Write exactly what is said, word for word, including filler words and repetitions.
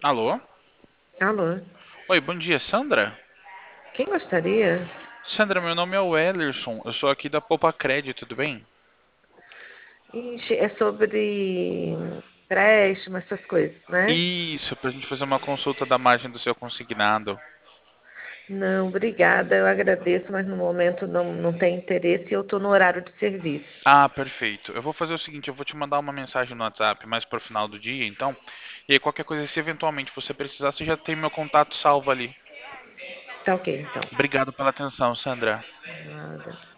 Alô? Alô? Oi, bom dia, Sandra? Quem gostaria? Sandra, meu nome é Wellerson, eu sou aqui da Poupa Crédito, tudo bem? Ixi, é sobre empréstimo, essas coisas, né? Isso, pra gente fazer uma consulta da margem do seu consignado. Não, obrigada, eu agradeço, mas no momento não, não tem interesse e eu estou no horário de serviço. Ah, perfeito. Eu vou fazer o seguinte, eu vou te mandar uma mensagem no WhatsApp mais pro final do dia, então. E aí qualquer coisa, se eventualmente você precisar, você já tem meu contato salvo ali. Tá ok, então. Obrigado pela atenção, Sandra. Nada.